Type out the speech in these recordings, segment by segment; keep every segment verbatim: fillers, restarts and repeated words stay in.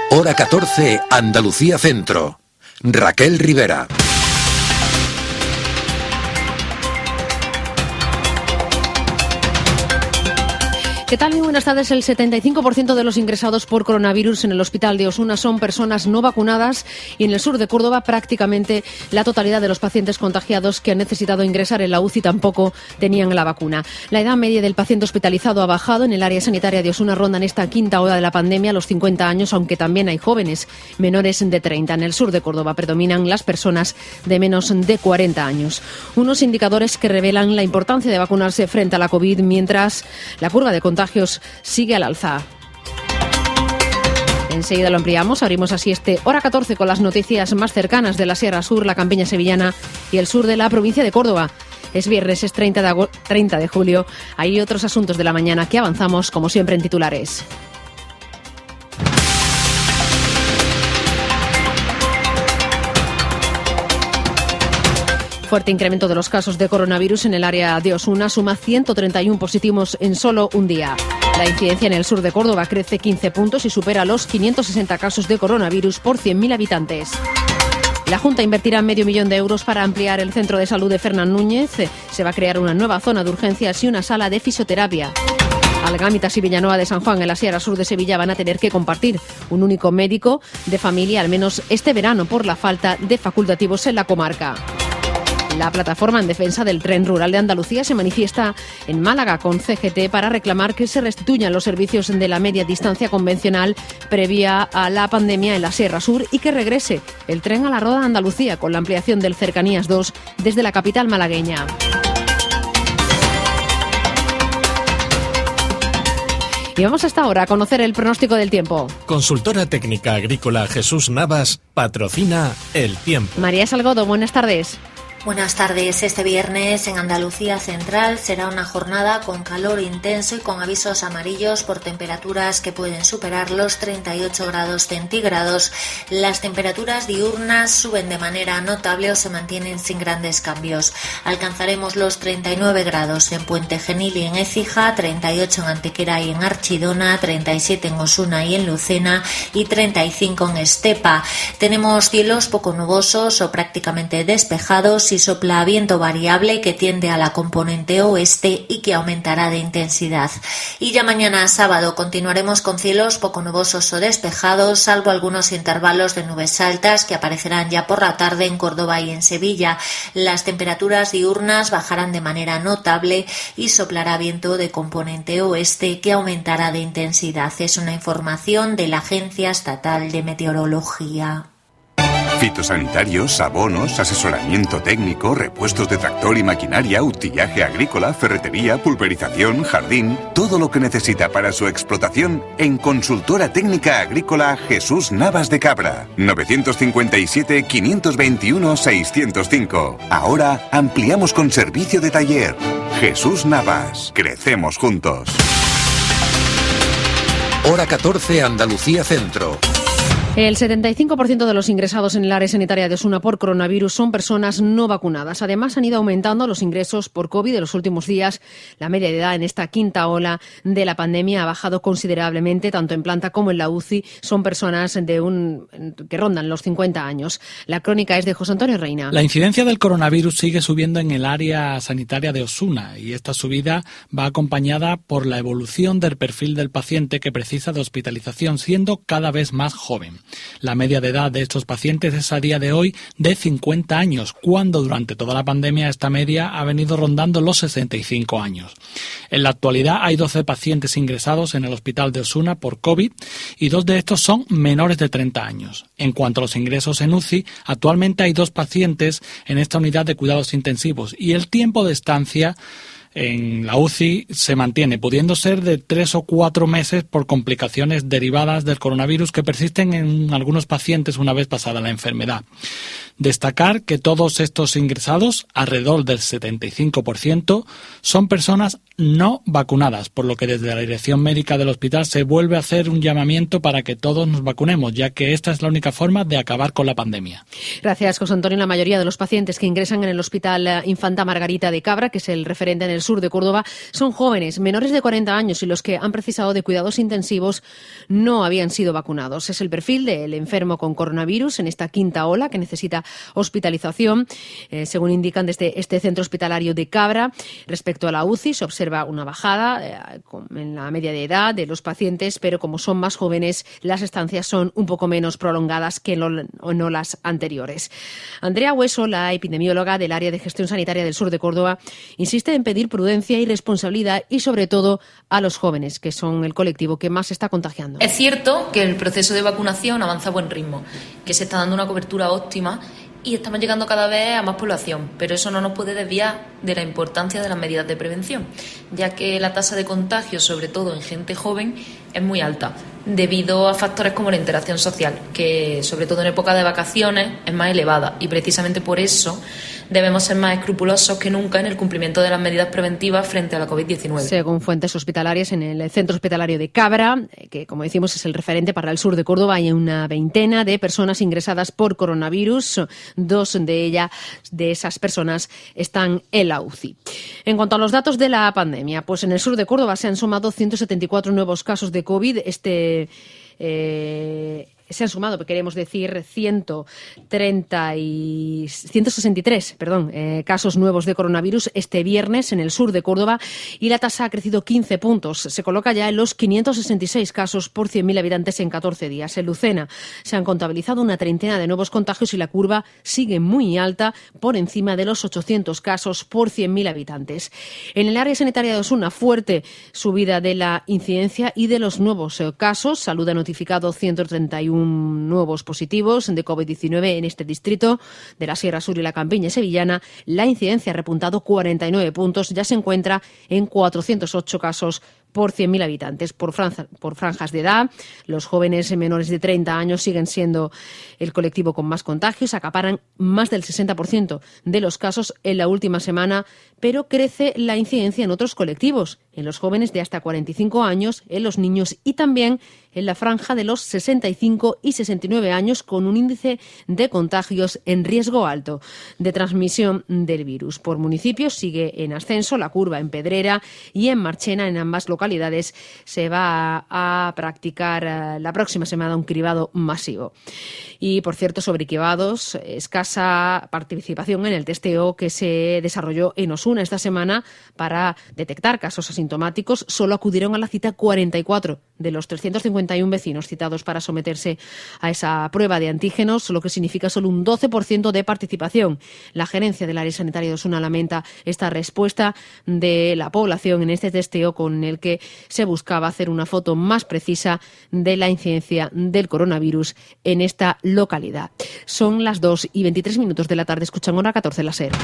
Hora catorce, Andalucía Centro. Raquel Rivera. ¿Qué tal? Muy buenas tardes. El setenta y cinco por ciento de los ingresados por coronavirus en el hospital de Osuna son personas no vacunadas y en el sur de Córdoba prácticamente la totalidad de los pacientes contagiados que han necesitado ingresar en la U C I tampoco tenían la vacuna. La edad media del paciente hospitalizado ha bajado. En el área sanitaria de Osuna ronda en esta quinta ola de la pandemia los cincuenta años, aunque también hay jóvenes menores de treinta. En el sur de Córdoba predominan las personas de menos de cuarenta años. Unos indicadores que revelan la importancia de vacunarse frente a la COVID mientras la curva de contagios contagios sigue al alza. Enseguida lo ampliamos, abrimos así este Hora catorce con las noticias más cercanas de la Sierra Sur, la Campiña sevillana y el sur de la provincia de Córdoba. Es viernes, es treinta de julio. Hay otros asuntos de la mañana que avanzamos, como siempre, en titulares. Fuerte incremento de los casos de coronavirus en el área de Osuna, suma ciento treinta y uno positivos en solo un día. La incidencia en el sur de Córdoba crece quince puntos y supera los quinientos sesenta casos de coronavirus por cien mil habitantes. La Junta invertirá medio millón de euros para ampliar el centro de salud de Fernán Núñez. Se va a crear una nueva zona de urgencias y una sala de fisioterapia. Algámitas y Villanueva de San Juan, en la Sierra Sur de Sevilla, van a tener que compartir un único médico de familia, al menos este verano, por la falta de facultativos en la comarca. La plataforma en defensa del tren rural de Andalucía se manifiesta en Málaga con C G T para reclamar que se restituyan los servicios de la media distancia convencional previa a la pandemia en la Sierra Sur y que regrese el tren a la Roda de Andalucía con la ampliación del Cercanías dos desde la capital malagueña. Y vamos hasta ahora a conocer el pronóstico del tiempo. Consultora técnica agrícola Jesús Navas patrocina el tiempo. María Salgodo, buenas tardes. Buenas tardes. Este viernes en Andalucía Central será una jornada con calor intenso y con avisos amarillos por temperaturas que pueden superar los treinta y ocho grados centígrados. Las temperaturas diurnas suben de manera notable o se mantienen sin grandes cambios. Alcanzaremos los treinta y nueve grados en Puente Genil y en Écija, treinta y ocho en Antequera y en Archidona, treinta y siete en Osuna y en Lucena y treinta y cinco en Estepa. Tenemos cielos poco nubosos o prácticamente despejados y sopla viento variable que tiende a la componente oeste y que aumentará de intensidad. Y ya mañana sábado continuaremos con cielos poco nubosos o despejados, salvo algunos intervalos de nubes altas que aparecerán ya por la tarde en Córdoba y en Sevilla. Las temperaturas diurnas bajarán de manera notable y soplará viento de componente oeste que aumentará de intensidad. Es una información de la Agencia Estatal de Meteorología. Fitosanitarios, abonos, asesoramiento técnico, repuestos de tractor y maquinaria, utillaje agrícola, ferretería, pulverización, jardín, todo lo que necesita para su explotación en Consultora Técnica Agrícola Jesús Navas de Cabra. nueve cinco siete, cinco dos uno, seis cero cinco. Ahora ampliamos con servicio de taller. Jesús Navas. Crecemos juntos. Hora catorce, Andalucía Centro. El setenta y cinco por ciento de los ingresados en el área sanitaria de Osuna por coronavirus son personas no vacunadas. Además, han ido aumentando los ingresos por COVID en los últimos días. La media de edad en esta quinta ola de la pandemia ha bajado considerablemente, tanto en planta como en la U C I. Son personas de un que rondan los cincuenta años. La crónica es de José Antonio Reina. La incidencia del coronavirus sigue subiendo en el área sanitaria de Osuna y esta subida va acompañada por la evolución del perfil del paciente que precisa de hospitalización, siendo cada vez más joven. La media de edad de estos pacientes es a día de hoy de cincuenta años, cuando durante toda la pandemia esta media ha venido rondando los sesenta y cinco años. En la actualidad hay doce pacientes ingresados en el hospital de Osuna por COVID y dos de estos son menores de treinta años. En cuanto a los ingresos en U C I, actualmente hay dos pacientes en esta unidad de cuidados intensivos y el tiempo de estancia en la U C I se mantiene, pudiendo ser de tres o cuatro meses por complicaciones derivadas del coronavirus que persisten en algunos pacientes una vez pasada la enfermedad. Destacar que todos estos ingresados, alrededor del setenta y cinco por ciento, son personas no vacunadas, por lo que desde la dirección médica del hospital se vuelve a hacer un llamamiento para que todos nos vacunemos, ya que esta es la única forma de acabar con la pandemia. Gracias, José Antonio. La mayoría de los pacientes que ingresan en el Hospital Infanta Margarita de Cabra, que es el referente en el sur de Córdoba son jóvenes, menores de cuarenta años, y los que han precisado de cuidados intensivos no habían sido vacunados. Es el perfil del enfermo con coronavirus en esta quinta ola que necesita hospitalización. Eh, según indican desde este centro hospitalario de Cabra, respecto a la U C I se observa una bajada eh, en la media de edad de los pacientes, pero como son más jóvenes, las estancias son un poco menos prolongadas que en olas anteriores. Andrea Hueso, la epidemióloga del área de gestión sanitaria del sur de Córdoba, insiste en pedir prudencia y responsabilidad y, sobre todo, a los jóvenes, que son el colectivo que más se está contagiando. Es cierto que el proceso de vacunación avanza a buen ritmo, que se está dando una cobertura óptima y estamos llegando cada vez a más población, pero eso no nos puede desviar de la importancia de las medidas de prevención, ya que la tasa de contagio, sobre todo en gente joven, es muy alta, debido a factores como la interacción social, que sobre todo en época de vacaciones es más elevada, y precisamente por eso debemos ser más escrupulosos que nunca en el cumplimiento de las medidas preventivas frente a la covid diecinueve. Según fuentes hospitalarias, en el centro hospitalario de Cabra, que como decimos es el referente para el sur de Córdoba, hay una veintena de personas ingresadas por coronavirus. Dos de ellas, de esas personas, están en la U C I. En cuanto a los datos de la pandemia, pues en el sur de Córdoba se han sumado ciento setenta y cuatro nuevos casos de COVID. Este eh, se han sumado, queremos decir, ciento treinta y ciento sesenta y tres, perdón, eh, casos nuevos de coronavirus este viernes en el sur de Córdoba, y la tasa ha crecido quince puntos. Se coloca ya en los quinientos sesenta y seis casos por cien mil habitantes en catorce días. En Lucena se han contabilizado una treintena de nuevos contagios y la curva sigue muy alta, por encima de los ochocientos casos por cien mil habitantes. En el área sanitaria de Osuna, fuerte subida de la incidencia y de los nuevos casos. Salud ha notificado ciento treinta y uno nuevos positivos de covid diecinueve en este distrito de la Sierra Sur y la Campiña sevillana. La incidencia ha repuntado cuarenta y nueve puntos, ya se encuentra en cuatrocientos ocho casos por cien mil habitantes. Por, franja, por franjas de edad, los jóvenes menores de treinta años siguen siendo el colectivo con más contagios, acaparan más del sesenta por ciento de los casos en la última semana, pero crece la incidencia en otros colectivos, en los jóvenes de hasta cuarenta y cinco años, en los niños y también en la franja de los sesenta y cinco y sesenta y nueve años, con un índice de contagios en riesgo alto de transmisión del virus. Por municipios sigue en ascenso la curva. En Pedrera y en Marchena, en ambas localidades, se va a practicar la próxima semana un cribado masivo. Y, por cierto, sobre cribados, escasa participación en el testeo que se desarrolló en Osuna esta semana para detectar casos asintomáticos. Solo acudieron a la cita cuarenta y cuatro de los trescientos cincuenta y uno vecinos citados para someterse a esa prueba de antígenos, lo que significa solo un doce por ciento de participación. La gerencia del área sanitaria de Osuna lamenta esta respuesta de la población en este testeo, con el que se buscaba hacer una foto más precisa de la incidencia del coronavirus en esta localidad. Son las dos y veintitrés minutos de la tarde. Escuchan Hora catorce, la SER.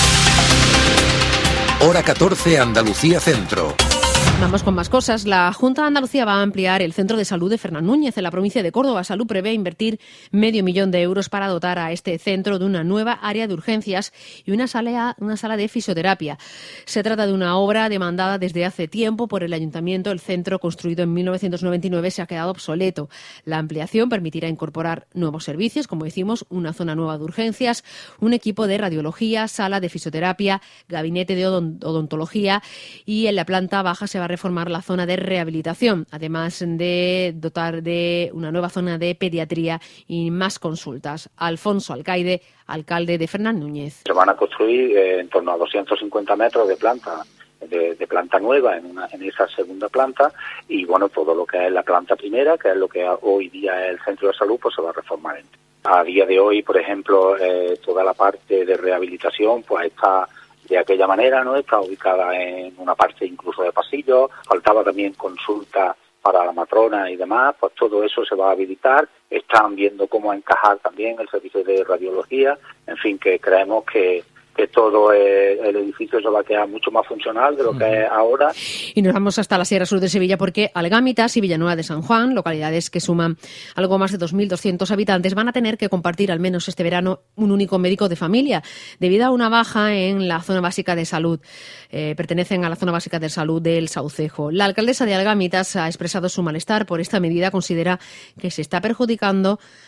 Hora catorce, Andalucía Centro. Vamos con más cosas. La Junta de Andalucía va a ampliar el centro de salud de Fernán Núñez en la provincia de Córdoba. Salud prevé invertir medio millón de euros para dotar a este centro de una nueva área de urgencias y una sala, una sala de fisioterapia. Se trata de una obra demandada desde hace tiempo por el Ayuntamiento. El centro, construido en mil novecientos noventa y nueve, se ha quedado obsoleto. La ampliación permitirá incorporar nuevos servicios, como decimos, una zona nueva de urgencias, un equipo de radiología, sala de fisioterapia, gabinete de odontología, y en la planta baja se va a reformar la zona de rehabilitación, además de dotar de una nueva zona de pediatría y más consultas. Alfonso Alcaide, alcalde de Fernán Núñez. Se van a construir eh, en torno a doscientos cincuenta metros de planta de, de planta nueva en, una, en esa segunda planta, y bueno, todo lo que es la planta primera, que es lo que hoy día es el centro de salud, pues se va a reformar. A día de hoy, por ejemplo, eh, toda la parte de rehabilitación pues está de aquella manera, ¿no? Está ubicada en una parte incluso de pasillo. Faltaba también consulta para la matrona y demás, pues todo eso se va a habilitar. Están viendo cómo encajar también el servicio de radiología. En fin, que creemos que que todo eh, el edificio se va a quedar mucho más funcional de lo uh-huh. que es ahora. Y nos vamos hasta la Sierra Sur de Sevilla, porque Algámitas y Villanueva de San Juan, localidades que suman algo más de dos mil doscientos habitantes, van a tener que compartir al menos este verano un único médico de familia, debido a una baja en la zona básica de salud. Eh, pertenecen a la zona básica de salud del Saucejo. La alcaldesa de Algámitas ha expresado su malestar por esta medida. Considera que se está perjudicando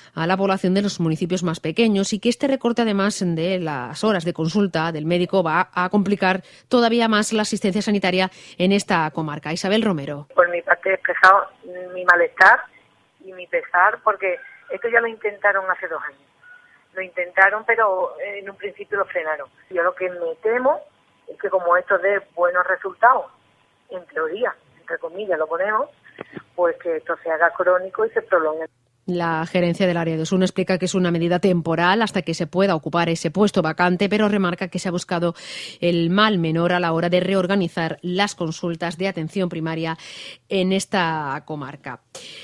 a la población de los municipios más pequeños y que este recorte, además de las horas de consulta del médico, va a complicar todavía más la asistencia sanitaria en esta comarca. Isabel Romero. Por mi parte he expresado mi malestar y mi pesar, porque esto ya lo intentaron hace dos años. Lo intentaron, pero en un principio lo frenaron. Yo lo que me temo es que como esto dé buenos resultados, en teoría, entre comillas lo ponemos, pues que esto se haga crónico y se prolongue. La gerencia del área de Osuna explica que es una medida temporal hasta que se pueda ocupar ese puesto vacante, pero remarca que se ha buscado el mal menor a la hora de reorganizar las consultas de atención primaria en esta comarca.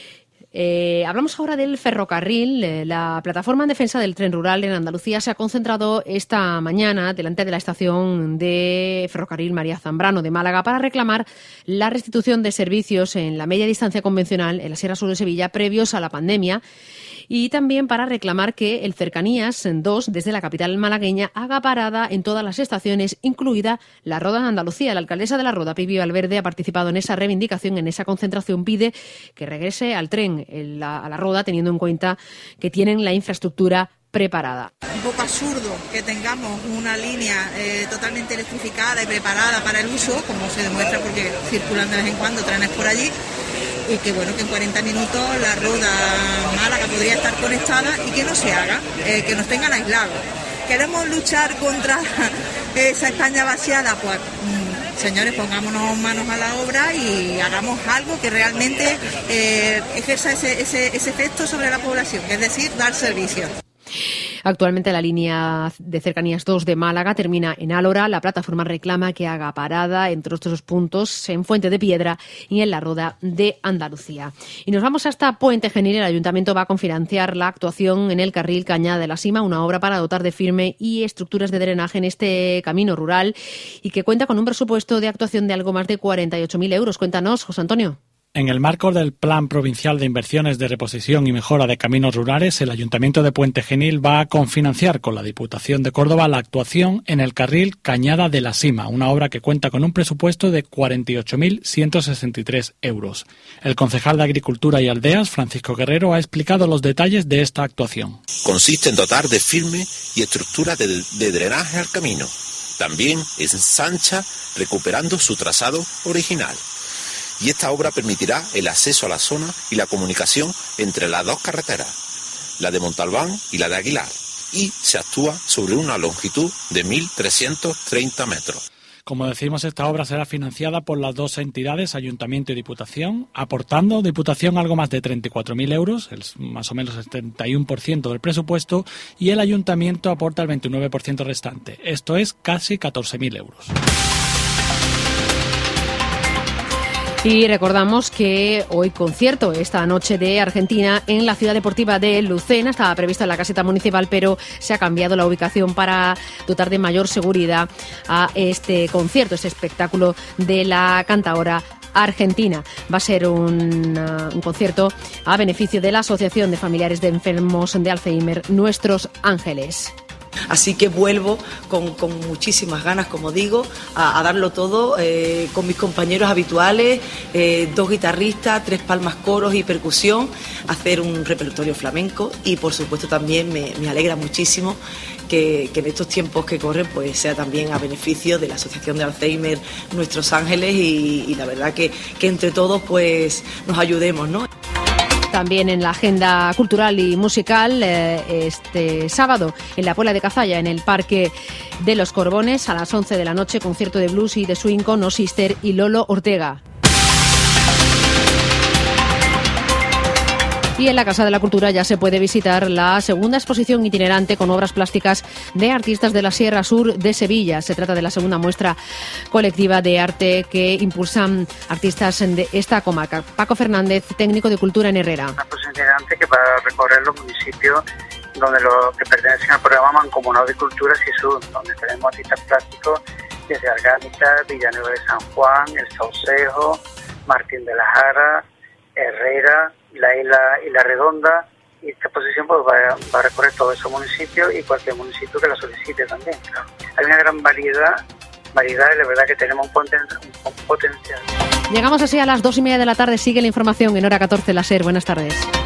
Eh, hablamos ahora del ferrocarril. Eh, la plataforma en defensa del tren rural en Andalucía se ha concentrado esta mañana delante de la estación de ferrocarril María Zambrano de Málaga para reclamar la restitución de servicios en la media distancia convencional en la Sierra Sur de Sevilla previos a la pandemia, y también para reclamar que el Cercanías dos, desde la capital malagueña, haga parada en todas las estaciones, incluida la Roda de Andalucía. La alcaldesa de la Roda, Pipi Valverde, ha participado en esa reivindicación, en esa concentración. Pide que regrese al tren en la, a la Roda, teniendo en cuenta que tienen la infraestructura preparada. Un poco absurdo que tengamos una línea eh, totalmente electrificada y preparada para el uso, como se demuestra porque circulan de vez en cuando trenes por allí, y que bueno, que en cuarenta minutos la Roda Málaga podría estar conectada y que no se haga, eh, que nos tengan aislados. ¿Queremos luchar contra esa España vaciada? Pues mmm, señores, pongámonos manos a la obra y hagamos algo que realmente eh, ejerza ese, ese, ese efecto sobre la población, es decir, dar servicio. Actualmente la línea de Cercanías dos de Málaga termina en Álora. La plataforma reclama que haga parada entre otros puntos en Fuente de Piedra y en la Roda de Andalucía. Y nos vamos hasta Puente Genil. El Ayuntamiento va a cofinanciar la actuación en el carril Cañada de la Sima, una obra para dotar de firme y estructuras de drenaje en este camino rural y que cuenta con un presupuesto de actuación de algo más de cuarenta y ocho mil euros. Cuéntanos, José Antonio. En el marco del Plan Provincial de Inversiones de Reposición y Mejora de Caminos Rurales, el Ayuntamiento de Puente Genil va a confinanciar con la Diputación de Córdoba la actuación en el carril Cañada de la Sima, una obra que cuenta con un presupuesto de cuarenta y ocho mil ciento sesenta y tres euros. El concejal de Agricultura y Aldeas, Francisco Guerrero, ha explicado los detalles de esta actuación. Consiste en dotar de firme y estructura de, de drenaje al camino. También ensancha recuperando su trazado original. Y esta obra permitirá el acceso a la zona y la comunicación entre las dos carreteras, la de Montalbán y la de Aguilar, y se actúa sobre una longitud de mil trescientos treinta metros. Como decimos, esta obra será financiada por las dos entidades, Ayuntamiento y Diputación, aportando Diputación algo más de treinta y cuatro mil euros, el, más o menos el setenta y uno por ciento del presupuesto, y el Ayuntamiento aporta el veintinueve por ciento restante, esto es casi catorce mil euros. Y recordamos que hoy concierto esta noche de Argentina en la Ciudad Deportiva de Lucena. Estaba previsto en la caseta municipal, pero se ha cambiado la ubicación para dotar de mayor seguridad a este concierto, este espectáculo de la cantaora argentina. Va a ser un, uh, un concierto a beneficio de la Asociación de Familiares de Enfermos de Alzheimer, Nuestros Ángeles. Así que vuelvo con, con muchísimas ganas, como digo, a, a darlo todo eh, con mis compañeros habituales, eh, dos guitarristas, tres palmas, coros y percusión, hacer un repertorio flamenco y por supuesto también me, me alegra muchísimo que, que en estos tiempos que corren pues sea también a beneficio de la Asociación de Alzheimer Nuestros Ángeles y, y la verdad que, que entre todos pues nos ayudemos, ¿no? También en la agenda cultural y musical, eh, este sábado en la Puebla de Cazalla, en el Parque de los Corbones, a las once de la noche, concierto de blues y de swing con No Sister y Lolo Ortega. Y en la Casa de la Cultura ya se puede visitar la segunda exposición itinerante con obras plásticas de artistas de la Sierra Sur de Sevilla. Se trata de la segunda muestra colectiva de arte que impulsan artistas de esta comarca. Paco Fernández, técnico de Cultura en Herrera. Una exposición itinerante que va a recorrer los municipios donde los que pertenecen al programa Mancomunado de Cultura SISUR, donde tenemos artistas plásticos desde Argánica, Villanueva de San Juan, El Saucejo, Martín de la Jara, Herrera, la isla y la Redonda, y esta exposición pues va, va a recorrer todos esos municipios y cualquier municipio que la solicite también. Claro. Hay una gran variedad, variedad y la verdad que tenemos un, poten, un potencial. Llegamos así a las dos y media de la tarde. Sigue la información en hora catorce, la SER. Buenas tardes.